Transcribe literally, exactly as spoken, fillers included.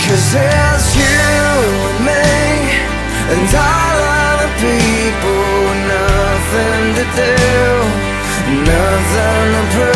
'Cause it's you and me and all other people with nothing to do, nothing to prove.